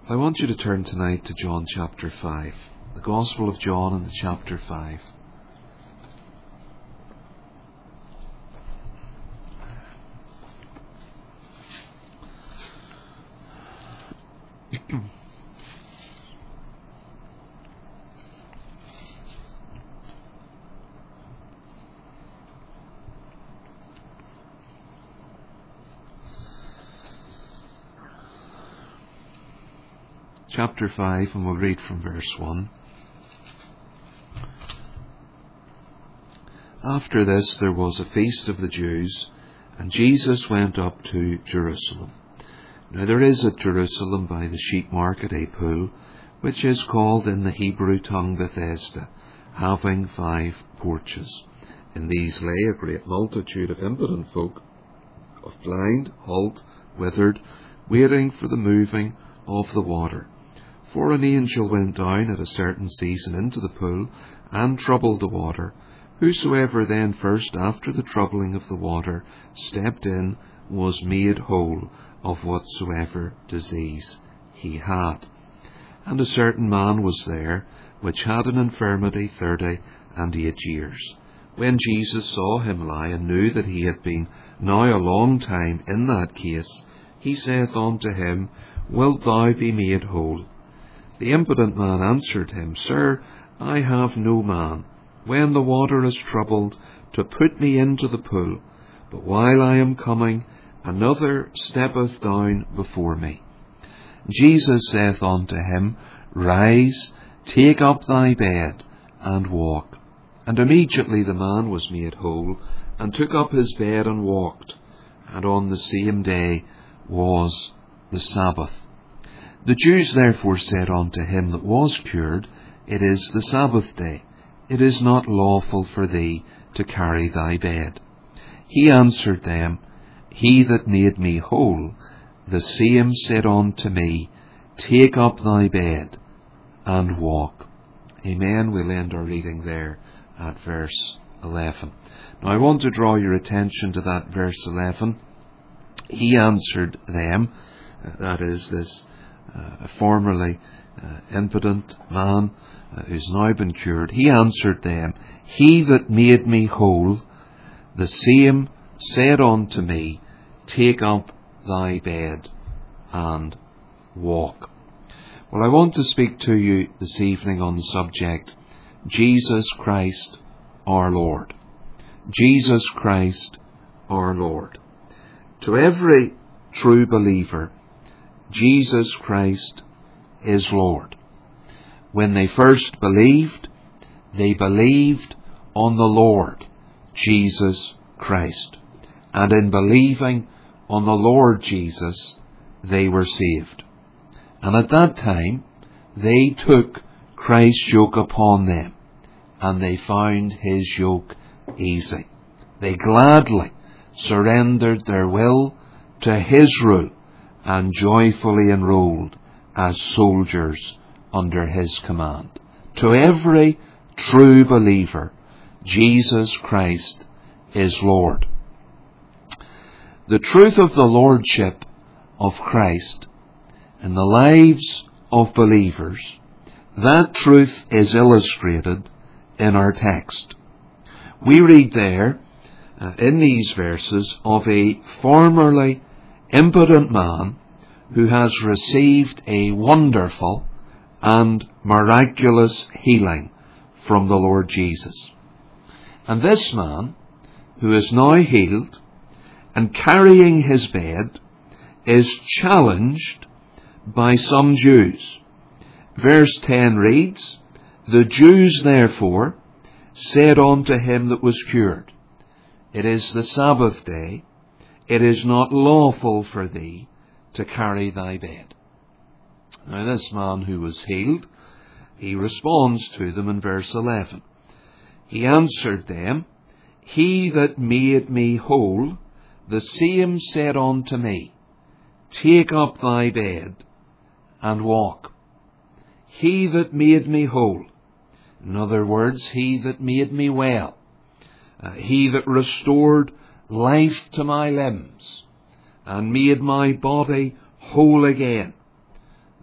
I want you to turn tonight to John chapter 5, the Gospel of John and chapter 5. Chapter 5, and we'll read from verse 1. After this there was a feast of the Jews, and Jesus went up to Jerusalem. Now there is at Jerusalem by the sheep market a pool, which is called in the Hebrew tongue Bethesda, having 5 porches. In these lay a great multitude of impotent folk, of blind, halt, withered, waiting for the moving of the water. For an angel went down at a certain season into the pool, and troubled the water. Whosoever then first after the troubling of the water stepped in was made whole of whatsoever disease he had. And a certain man was there, which had an infirmity 38 years. When Jesus saw him lie, and knew that he had been now a long time in that case, he saith unto him, Wilt thou be made whole? The impotent man answered him, Sir, I have no man, when the water is troubled, to put me into the pool. But while I am coming, another steppeth down before me. Jesus saith unto him, Rise, take up thy bed, and walk. And immediately the man was made whole, and took up his bed and walked. And on the same day was the Sabbath. The Jews therefore said unto him that was cured, It is the Sabbath day. It is not lawful for thee to carry thy bed. He answered them, He that made me whole, the same said unto me, Take up thy bed, and walk. Amen. We'll end our reading there at verse 11. Now I want to draw your attention to that verse 11. He answered them, that is this formerly impotent man who's now been cured. He answered them, He that made me whole, the same said unto me, Take up thy bed and walk. Well, I want to speak to you this evening on the subject, Jesus Christ our Lord. Jesus Christ our Lord. To every true believer, Jesus Christ is Lord. When they first believed, they believed on the Lord Jesus Christ. And in believing on the Lord Jesus, they were saved. And at that time, they took Christ's yoke upon them, and they found his yoke easy. They gladly surrendered their will to his rule, and joyfully enrolled as soldiers under his command. To every true believer, Jesus Christ is Lord. The truth of the Lordship of Christ in the lives of believers, that truth is illustrated in our text. We read there, in these verses, of a formerly impotent man who has received a wonderful and miraculous healing from the Lord Jesus. And this man, who is now healed and carrying his bed, is challenged by some Jews. Verse 10 reads, The Jews therefore said unto him that was cured, It is the Sabbath day. It is not lawful for thee to carry thy bed. Now this man who was healed, he responds to them in verse 11. He answered them, He that made me whole, the same said unto me, Take up thy bed and walk. He that made me whole. In other words, he that made me well. He that restored life to my limbs and made my body whole again.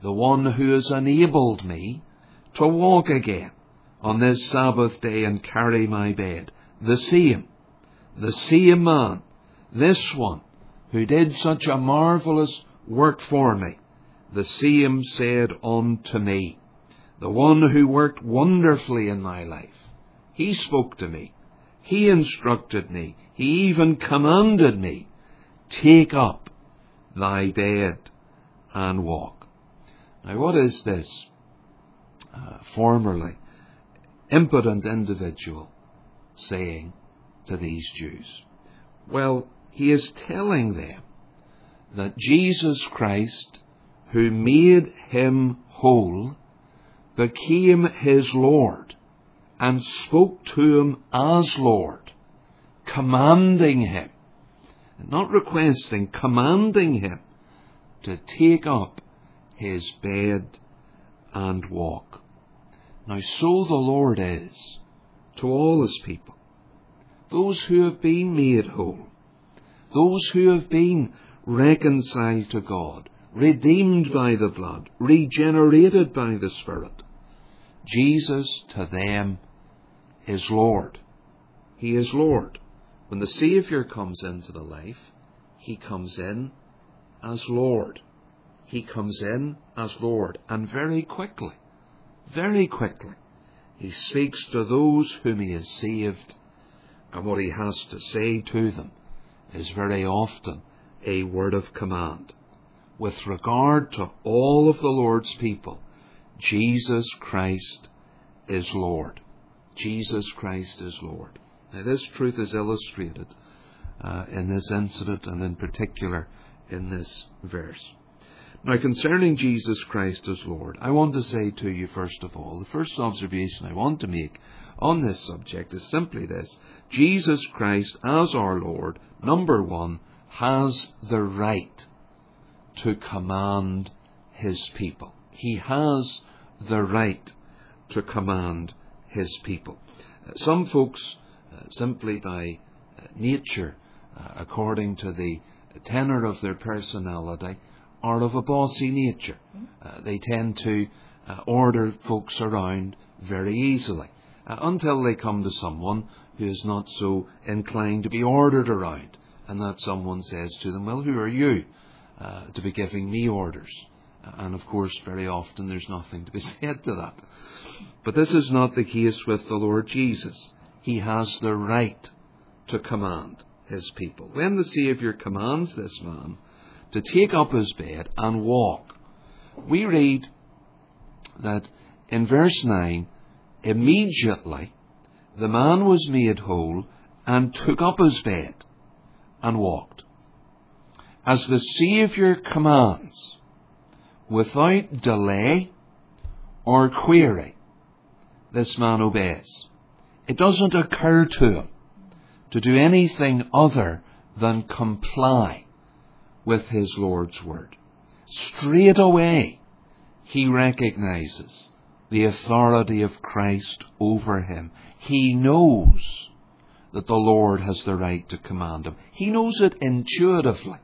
the one who has enabled me to walk again on this Sabbath day and carry my bed. The same man, this one who did such a marvellous work for me, the same said unto me, the one who worked wonderfully in my life. He spoke to me. He instructed me. He even commanded me, take up thy bed and walk. Now what is this formerly impotent individual saying to these Jews? Well, he is telling them that Jesus Christ, who made him whole, became his Lord and spoke to him as Lord, commanding him, not requesting, commanding him to take up his bed and walk. Now so the Lord is to all his people, those who have been made whole, those who have been reconciled to God, redeemed by the blood, regenerated by the Spirit. Jesus to them is Lord. He is Lord. When the Saviour comes into the life, he comes in as Lord. He comes in as Lord. And very quickly, he speaks to those whom he has saved, and what he has to say to them is very often a word of command. With regard to all of the Lord's people, Jesus Christ is Lord. Jesus Christ is Lord. Now this truth is illustrated in this incident, and in particular in this verse. Now concerning Jesus Christ as Lord, I want to say to you first of all, the first observation I want to make on this subject is simply this: Jesus Christ as our Lord, number one, has the right to command his people. He has the right to command his people. Some folks, simply by nature, according to the tenor of their personality, are of a bossy nature. They tend to order folks around very easily, until they come to someone who is not so inclined to be ordered around, and that someone says to them, well, who are you to be giving me orders? And of course, very often there's nothing to be said to that. But this is not the case with the Lord Jesus. He has the right to command his people. When the Saviour commands this man to take up his bed and walk, we read that in verse 9, immediately the man was made whole and took up his bed and walked. As the Saviour commands, without delay or query, this man obeys. It doesn't occur to him to do anything other than comply with his Lord's word. Straight away, he recognizes the authority of Christ over him. He knows that the Lord has the right to command him. He knows it intuitively.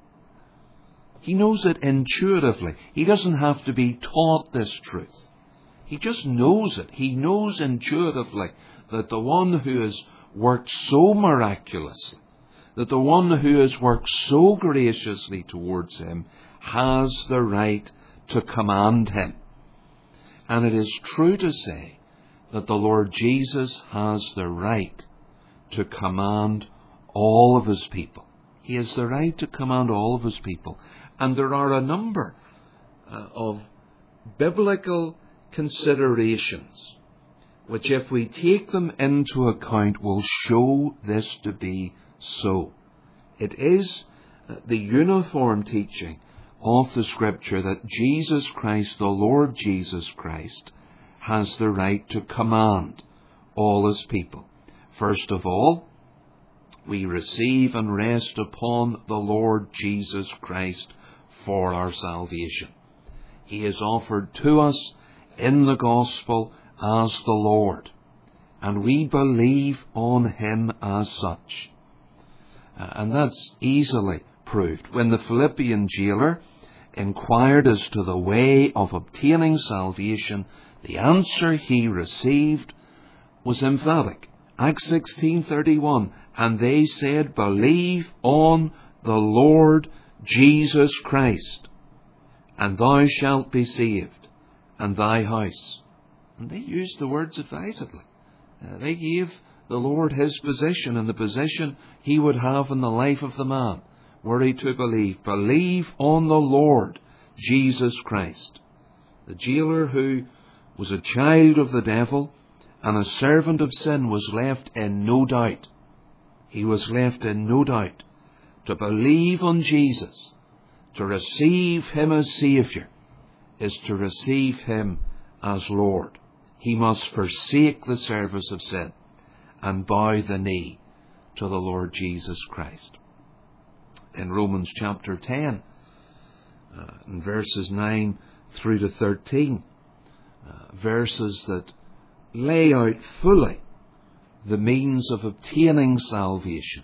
He knows it intuitively. He doesn't have to be taught this truth. He just knows it. He knows intuitively that the one who has worked so miraculously, that the one who has worked so graciously towards him, has the right to command him. And it is true to say that the Lord Jesus has the right to command all of his people. He has the right to command all of his people. And there are a number of biblical considerations which, if we take them into account, will show this to be so. It is the uniform teaching of the Scripture that Jesus Christ, the Lord Jesus Christ, has the right to command all his people. First of all, we receive and rest upon the Lord Jesus Christ for our salvation. He is offered to us in the gospel as the Lord, and we believe on him as such. And that's easily proved. When the Philippian jailer inquired as to the way of obtaining salvation, the answer he received was emphatic. Acts 16:31, and they said, believe on the Lord Jesus Christ, and thou shalt be saved, and thy house. And they used the words advisedly. They gave the Lord his position and the position he would have in the life of the man, were he to believe. Believe on the Lord Jesus Christ. The jailer, who was a child of the devil and a servant of sin, was left in no doubt. He was left in no doubt. To believe on Jesus, to receive him as Saviour, is to receive him as Lord. He must forsake the service of sin and bow the knee to the Lord Jesus Christ. In Romans chapter 10, in verses 9 through to 13, verses that lay out fully the means of obtaining salvation,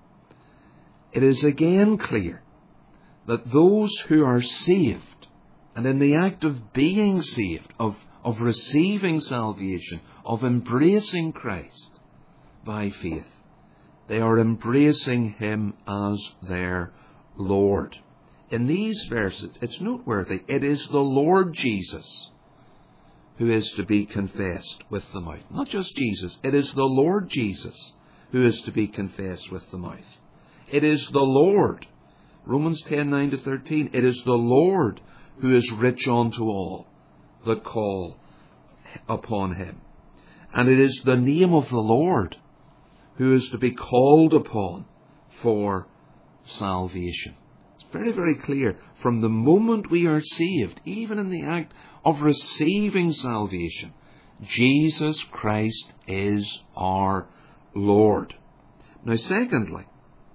it is again clear that those who are saved, and in the act of being saved, of receiving salvation, of embracing Christ by faith, they are embracing him as their Lord. In these verses, it's noteworthy, it is the Lord Jesus who is to be confessed with the mouth. Not just Jesus, it is the Lord Jesus who is to be confessed with the mouth. It is the Lord. Romans 10:9 to 13. It is the Lord who is rich unto all that call upon him. And it is the name of the Lord who is to be called upon for salvation. It's very, very clear. From the moment we are saved, even in the act of receiving salvation, Jesus Christ is our Lord. Now, secondly,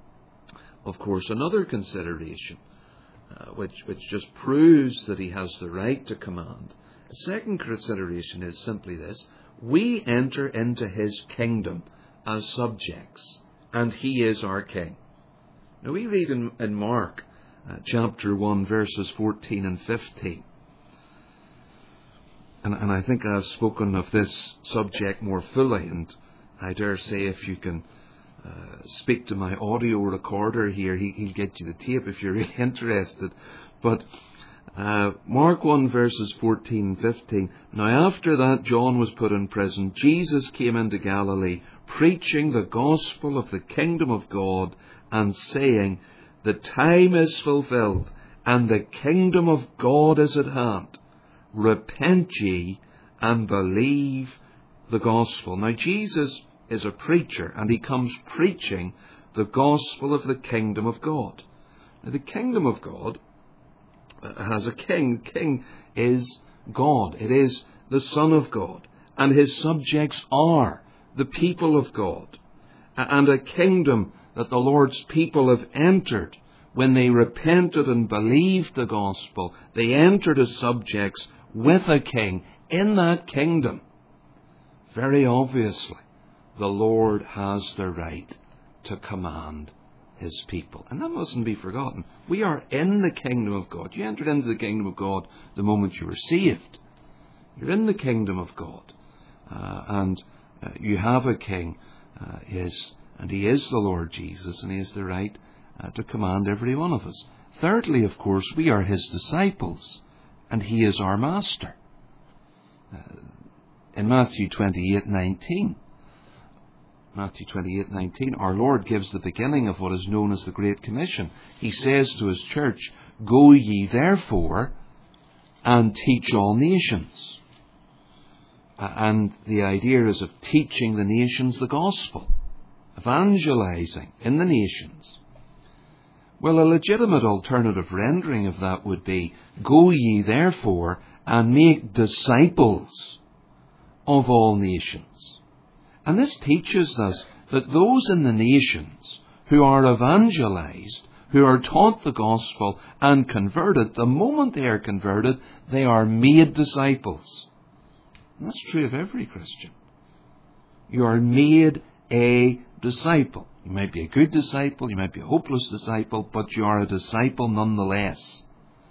of course, another consideration, which just proves that he has the right to command. A second consideration is simply this: we enter into his kingdom as subjects, and he is our king. Now, we read in Mark chapter 1, verses 14 and 15. And I think I've spoken of this subject more fully, and I dare say if you can speak to my audio recorder here, he'll get you the tape if you're really interested. But Mark 1 verses 14 and 15. Now after that John was put in prison, Jesus came into Galilee, preaching the gospel of the kingdom of God, and saying, the time is fulfilled, and the kingdom of God is at hand. Repent ye, and believe the gospel. Now Jesus is a preacher, and he comes preaching the gospel of the kingdom of God. Now, the kingdom of God has a king. The king is God. It is the Son of God, and his subjects are the people of God, and a kingdom that the Lord's people have entered when they repented and believed the gospel. They entered as subjects with a king in that kingdom. Very obviously, the Lord has the right to command his people. And that mustn't be forgotten. We are in the kingdom of God. You entered into the kingdom of God the moment you were saved. You're in the kingdom of God. And you have a king. And he is the Lord Jesus, and he has the right to command every one of us. Thirdly, of course, we are his disciples, and he is our master. In Matthew 28:19, our Lord gives the beginning of what is known as the Great Commission. He says to his church, go ye therefore and teach all nations. And the idea is of teaching the nations the gospel, evangelizing in the nations. Well, a legitimate alternative rendering of that would be, go ye therefore and make disciples of all nations. And this teaches us that those in the nations who are evangelized, who are taught the gospel and converted, the moment they are converted, they are made disciples. And that's true of every Christian. You are made a disciple. You might be a good disciple, you might be a hopeless disciple, but you are a disciple nonetheless.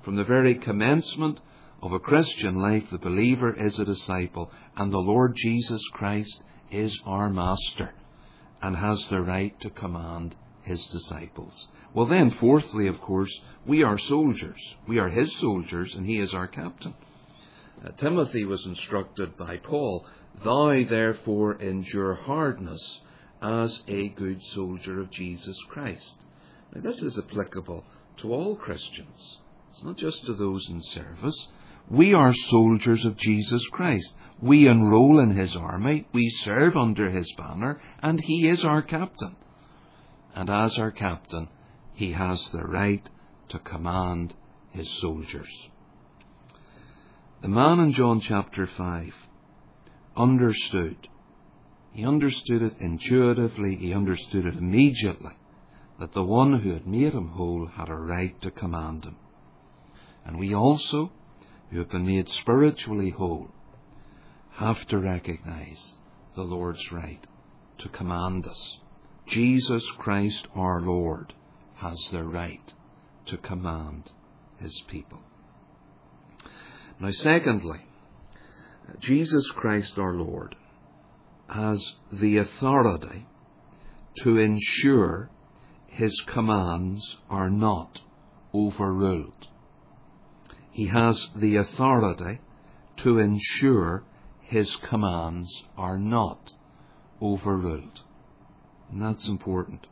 From the very commencement of a Christian life, the believer is a disciple, and the Lord Jesus Christ is our master and has the right to command his disciples. Well then, fourthly, of course, we are soldiers. We are his soldiers, and he is our captain. Timothy was instructed by Paul, "Thou therefore endure hardness as a good soldier of Jesus Christ." Now, this is applicable to all Christians. It's not just to those in service. We are soldiers of Jesus Christ. We enroll in his army, we serve under his banner, and he is our captain. And as our captain, he has the right to command his soldiers. The man in John chapter 5 understood. He understood it intuitively, he understood it immediately, that the one who had made him whole had a right to command him. And we also, who have been made spiritually whole, have to recognize the Lord's right to command us. Jesus Christ our Lord has the right to command his people. Now, secondly, Jesus Christ our Lord has the authority to ensure his commands are not overruled. He has the authority to ensure his commands are not overruled. And that's important.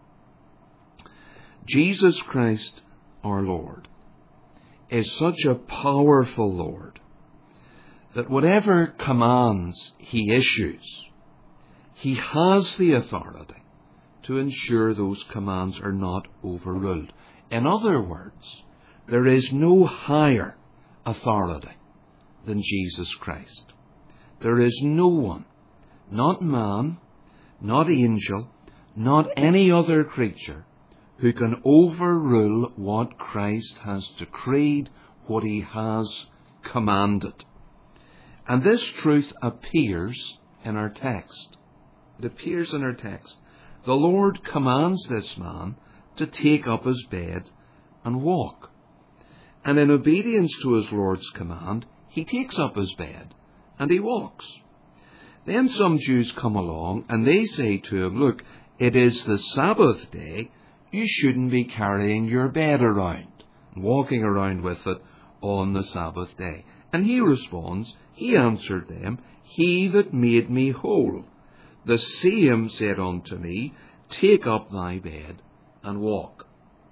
Jesus Christ our Lord is such a powerful Lord that whatever commands he issues, he has the authority to ensure those commands are not overruled. In other words, there is no higher authority than Jesus Christ. There is no one, not man, not angel, not any other creature, who can overrule what Christ has decreed, what he has commanded. And this truth appears in our text. It appears in our text. The Lord commands this man to take up his bed and walk. And in obedience to his Lord's command, he takes up his bed and he walks. Then some Jews come along and they say to him, "Look, it is the Sabbath day. You shouldn't be carrying your bed around and walking around with it on the Sabbath day." And he responds, he answered them, "He that made me whole, the same said unto me, Take up thy bed and walk."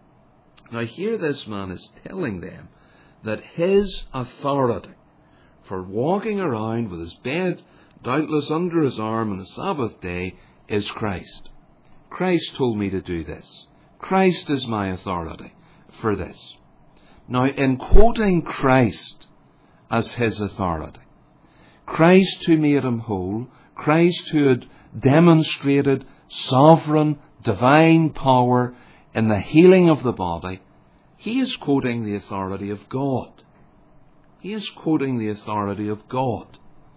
Now here this man is telling them that his authority for walking around with his bed doubtless under his arm on the Sabbath day is Christ. Christ told me to do this. Christ is my authority for this. Now, in quoting Christ as his authority, Christ who made him whole, Christ who had demonstrated sovereign, divine power in the healing of the body, he is quoting the authority of God. He is quoting the authority of God.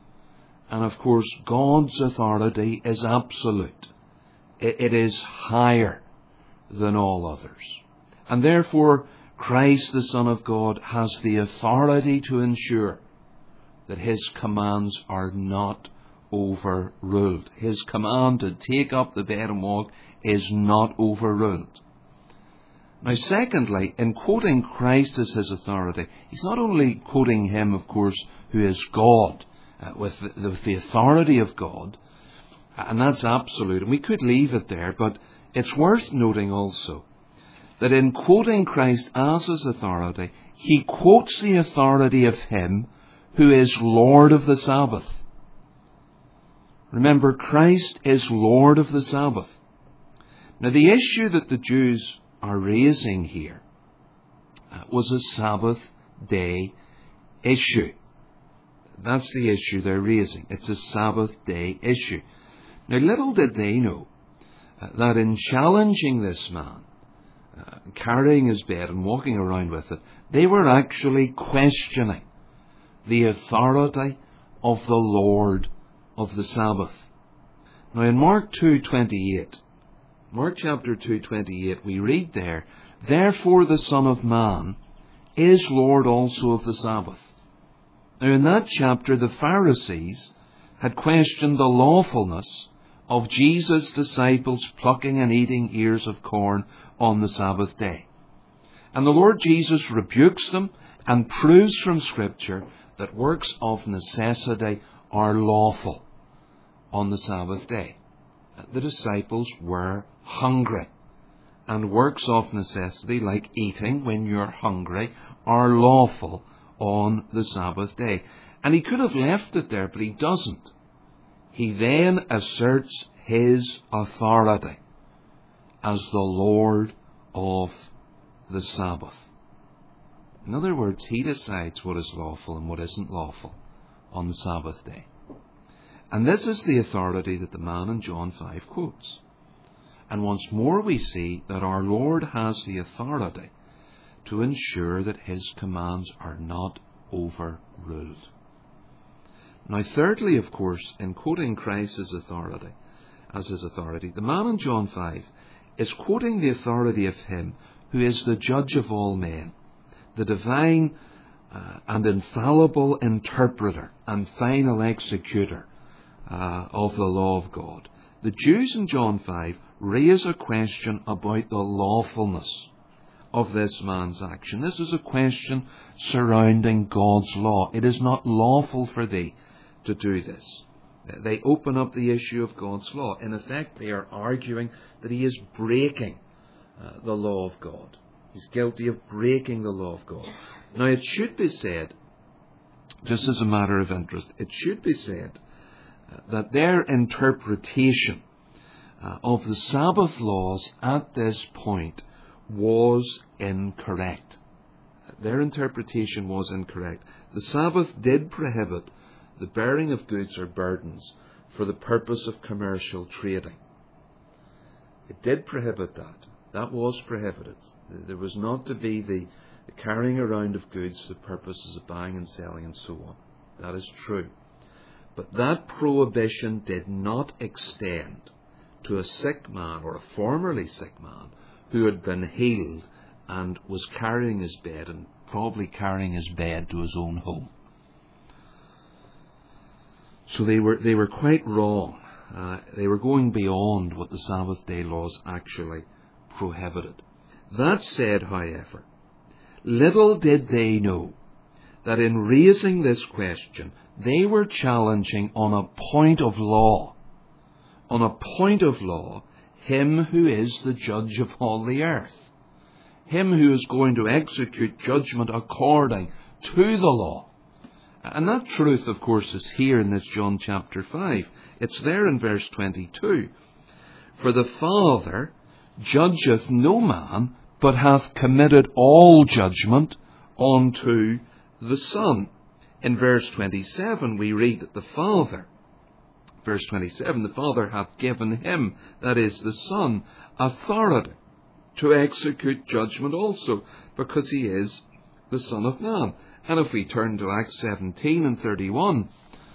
And of course, God's authority is absolute. It is higher than all others. And therefore, Christ, the Son of God, has the authority to ensure that his commands are not overruled. His command to take up the bed and walk is not overruled. Now, secondly, in quoting Christ as his authority, he's not only quoting him, of course, who is God, with the authority of God, and that's absolute, and we could leave it there, but it's worth noting also that in quoting Christ as his authority, he quotes the authority of him who is Lord of the Sabbath. Remember, Christ is Lord of the Sabbath. Now, the issue that the Jews are raising here was a Sabbath day issue. That's the issue they're raising. It's a Sabbath day issue. Now, little did they know that in challenging this man, carrying his bed and walking around with it, they were actually questioning the authority of the Lord of the Sabbath. Now, in Mark 2:28, Mark chapter 2:28, we read there, "Therefore the Son of Man is Lord also of the Sabbath. Now in that chapter, the Pharisees had questioned the lawfulness of Jesus' disciples plucking and eating ears of corn on the Sabbath day. And the Lord Jesus rebukes them and proves from Scripture that works of necessity are lawful on the Sabbath day. The disciples were hungry, and works of necessity, like eating when you're hungry, are lawful on the Sabbath day. And he could have left it there, but he doesn't. He then asserts his authority as the Lord of the Sabbath. In other words, he decides what is lawful and what isn't lawful on the Sabbath day. And this is the authority that the man in John 5 quotes. And once more we see that our Lord has the authority to ensure that his commands are not overruled. Now thirdly, of course, in quoting Christ as his authority, the man in John 5 is quoting the authority of him who is the judge of all men, the divine and infallible interpreter and final executor of the law of God. The Jews in John 5 raise a question about the lawfulness of this man's action. This is a question surrounding God's law. It is not lawful for thee to do this. They open up the issue of God's law. In effect, they are arguing that he is breaking the law of God. He's guilty of breaking the law of God. Now, it should be said, just as a matter of interest, it should be said that their interpretation of the Sabbath laws at this point was incorrect. Their interpretation was incorrect. The Sabbath did prohibit the bearing of goods or burdens for the purpose of commercial trading. It did prohibit that. That was prohibited. There was not to be the carrying around of goods for purposes of buying and selling and so on. That is true. But that prohibition did not extend to a sick man or a formerly sick man who had been healed and was carrying his bed and probably carrying his bed to his own home. So they were quite wrong. They were going beyond what the Sabbath day laws actually prohibited. That said, however, little did they know that in raising this question, they were challenging on a point of law. On a point of law, him who is the judge of all the earth. Him who is going to execute judgment according to the law. And that truth, of course, is here in this John chapter 5. It's there in verse 22. For the Father judgeth no man, but hath committed all judgment unto the Son. In verse 27 we read that the Father, verse 27, the Father hath given him, that is the Son, authority to execute judgment also, because he is the Son of Man. And if we turn to Acts 17 and 31,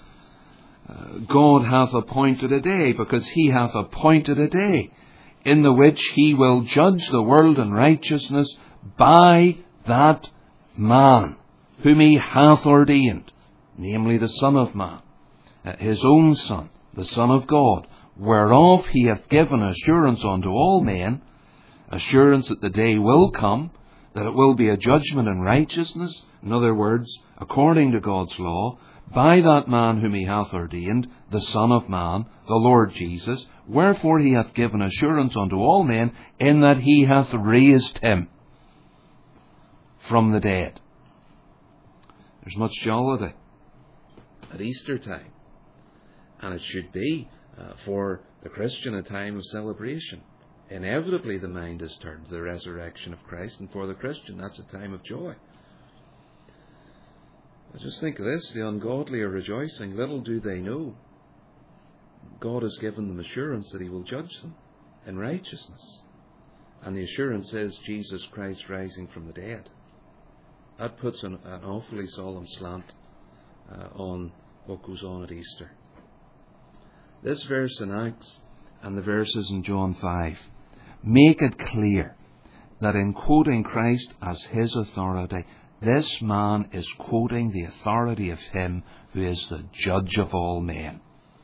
God hath appointed a day, because he hath appointed a day, in the which he will judge the world in righteousness by that man whom he hath ordained, namely the Son of Man, his own Son, the Son of God, whereof he hath given assurance unto all men, assurance that the day will come, that it will be a judgment in righteousness, in other words, according to God's law, by that man whom he hath ordained, the Son of Man, the Lord Jesus, wherefore he hath given assurance unto all men, in that he hath raised him from the dead. There's much jollity at Easter time, and it should be for the Christian a time of celebration. Inevitably the mind is turned to the resurrection of Christ, and for the Christian that's a time of joy. But just think of this, the ungodly are rejoicing. Little do they know God has given them assurance that he will judge them in righteousness. And the assurance is Jesus Christ rising from the dead. That puts an awfully solemn slant on what goes on at Easter. This verse in Acts and the verses in John 5 make it clear that in quoting Christ as his authority, This man is quoting the authority of him who is the judge of all men.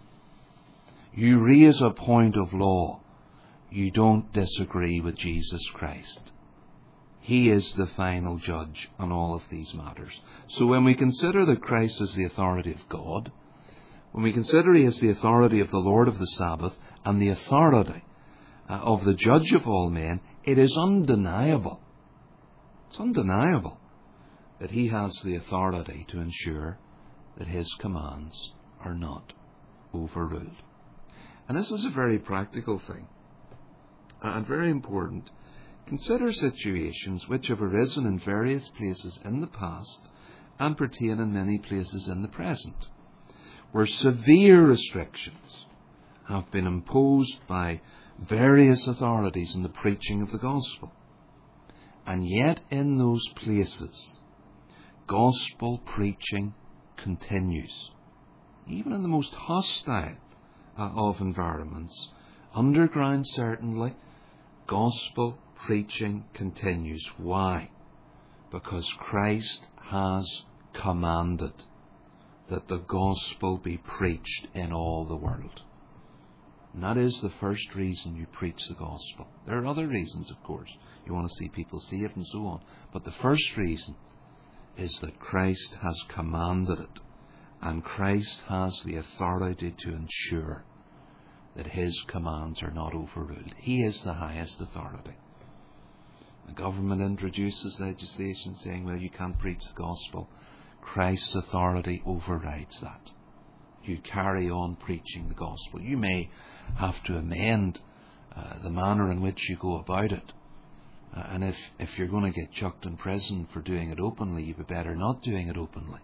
You raise a point of law. You don't disagree with Jesus Christ. He is the final judge on all of these matters. So when we consider that Christ is the authority of God, when we consider He is the authority of the Lord of the Sabbath and the authority of the judge of all men, it is undeniable. It's undeniable that He has the authority to ensure that His commands are not overruled. And this is a very practical thing and very important. Consider situations which have arisen in various places in the past and pertain in many places in the present, where severe restrictions have been imposed by various authorities in the preaching of the gospel. And yet in those places, gospel preaching continues. Even in the most hostile of environments, underground certainly, gospel preaching continues. Why? Because Christ has commanded that the gospel be preached in all the world. And that is the first reason you preach the gospel. There are other reasons, of course. You want to see people saved and so on. But the first reason is that Christ has commanded it. And Christ has the authority to ensure that His commands are not overruled. He is the highest authority. The government introduces legislation saying, well, you can't preach the gospel. Christ's authority overrides that. You carry on preaching the gospel. You may have to amend the manner in which you go about it. And if you're going to get chucked in prison for doing it openly, you'd be better not doing it openly.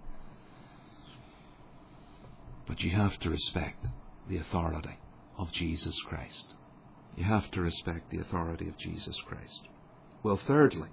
But you have to respect the authority of Jesus Christ. You have to respect the authority of Jesus Christ. Well, thirdly,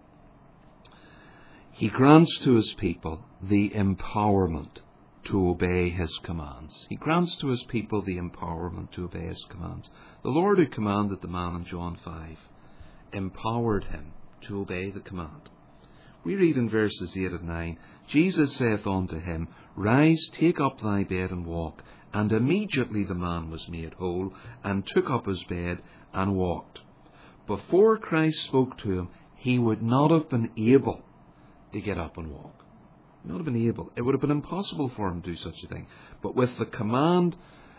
He grants to His people the empowerment to obey His commands. He grants to His people the empowerment to obey His commands. The Lord who commanded the man in John 5 empowered him to obey the command. We read in verses 8 and 9, Jesus saith unto him, Rise, take up thy bed and walk. And immediately the man was made whole, and took up his bed and walked. Before Christ spoke to him, he would not have been able to get up and walk. Not have been able. It would have been impossible for him to do such a thing. But with the command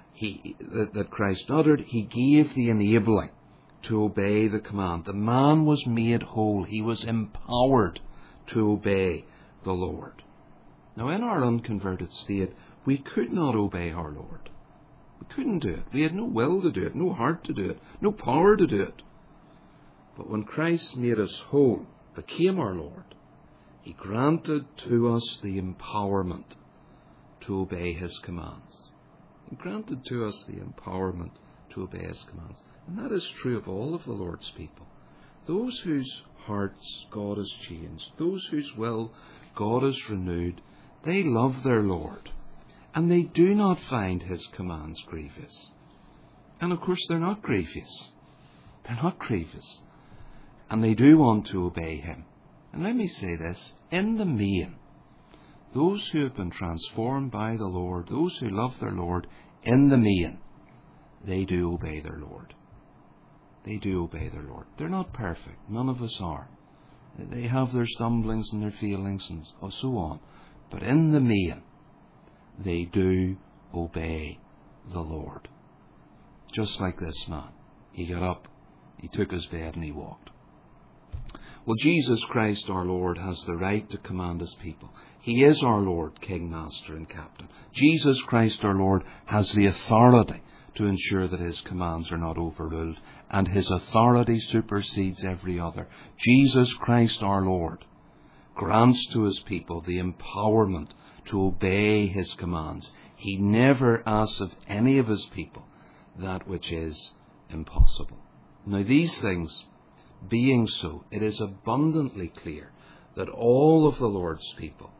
that Christ uttered, He gave the enabling to obey the command. The man was made whole. He was empowered to obey the Lord. Now, in our unconverted state, we could not obey our Lord. We couldn't do it. We had no will to do it, no heart to do it, no power to do it. But when Christ made us whole, became our Lord, He granted to us the empowerment to obey His commands. He granted to us the empowerment to obey His commands. And that is true of all of the Lord's people. Those whose hearts God has changed, those whose will God has renewed, they love their Lord. And they do not find His commands grievous. And of course they're not grievous. They're not grievous. And they do want to obey Him. And let me say this, in the main, those who have been transformed by the Lord, those who love their Lord, in the main, they do obey their Lord. They do obey their Lord. They're not perfect. None of us are. They have their stumblings and their failings and so on. But in the main, they do obey the Lord. Just like this man. He got up, he took his bed and he walked. Well, Jesus Christ our Lord has the right to command His people. He is our Lord, King, Master and Captain. Jesus Christ our Lord has the authority to ensure that His commands are not overruled, and His authority supersedes every other. Jesus Christ our Lord grants to His people the empowerment to obey His commands. He never asks of any of His people that which is impossible. Now, these things being so, it is abundantly clear that all of the Lord's people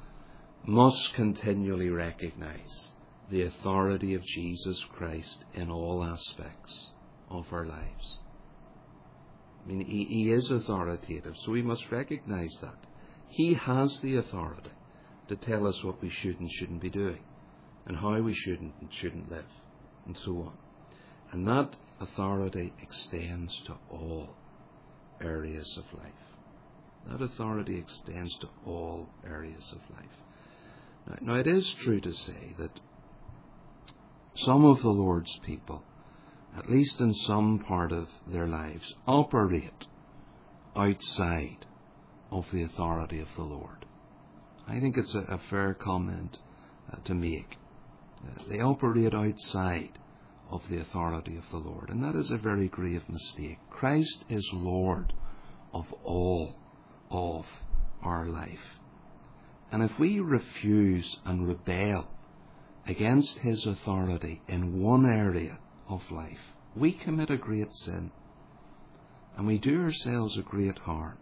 must continually recognize the authority of Jesus Christ in all aspects of our lives. I mean, He is authoritative, so we must recognize that. He has the authority to tell us what we should and shouldn't be doing, and how we shouldn't and shouldn't live, and so on. And that authority extends to all areas of life. That authority extends to all areas of life. Now, it is true to say that some of the Lord's people, at least in some part of their lives, operate outside of the authority of the Lord. I think it's a fair comment to make. They operate outside of the authority of the Lord, and that is a very grave mistake. Christ is Lord of all of our life. And if we refuse and rebel against His authority in one area of life, we commit a great sin, and we do ourselves a great harm.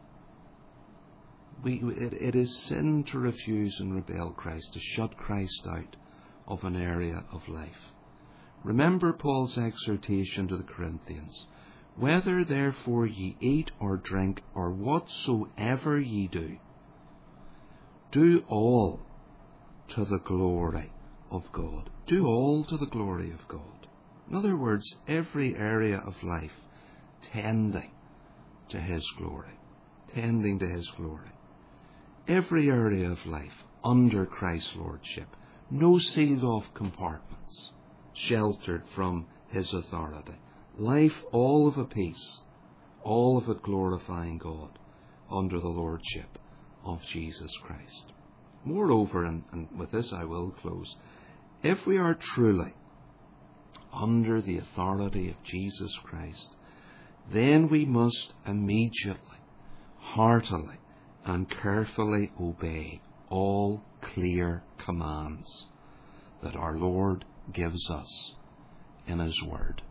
It is sin to refuse and rebel Christ, to shut Christ out of an area of life. Remember Paul's exhortation to the Corinthians: whether therefore ye eat or drink or whatsoever ye do, do all to the glory of God. Do all to the glory of God. In other words, every area of life tending to His glory. Tending to His glory. Every area of life under Christ's Lordship. No sealed off compartments, sheltered from His authority. Life all of a piece, all of it glorifying God under the Lordship of Jesus Christ. Moreover, and with this I will close, if we are truly under the authority of Jesus Christ, then we must immediately, heartily, and carefully obey all clear commands that our Lord gives us in His Word.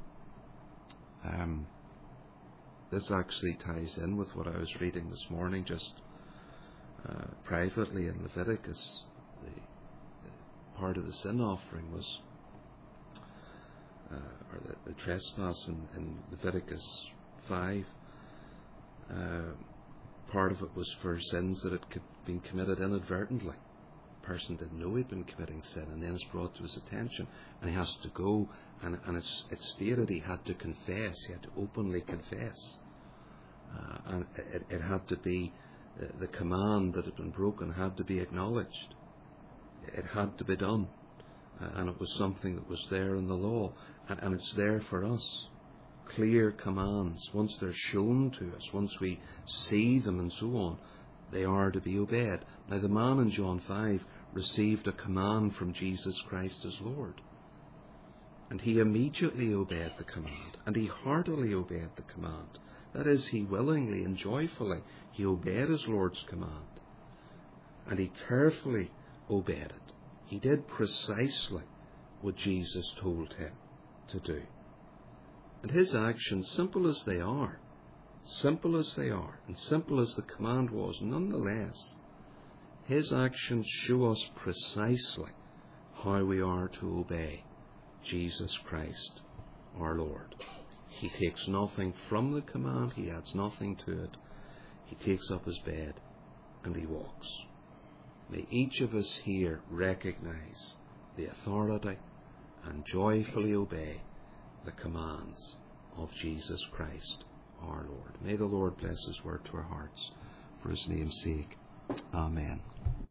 This actually ties in with what I was reading this morning, just privately in Leviticus. The part of the sin offering was, or the trespass in Leviticus 5. Part of it was for sins that had been committed inadvertently. The person didn't know he'd been committing sin, and then it's brought to his attention, and he has to go, and it's stated he had to confess, he had to openly confess. And it had to be, the command that had been broken had to be acknowledged. It had to be done. And it was something that was there in the law, and it's there for us. Clear commands, once they're shown to us, once we see them and so on, they are to be obeyed. Now, the man in John 5 received a command from Jesus Christ as Lord, and he immediately obeyed the command, and he heartily obeyed the command. That is, he willingly and joyfully, he obeyed his Lord's command, and he carefully obeyed it. He did precisely what Jesus told him to do. And his actions, simple as they are, and simple as the command was, nonetheless, his actions show us precisely how we are to obey Jesus Christ, our Lord. He takes nothing from the command, he adds nothing to it. He takes up his bed and he walks. May each of us here recognize the authority and joyfully obey the commands of Jesus Christ, our Lord. May the Lord bless His word to our hearts for His name's sake. Amen.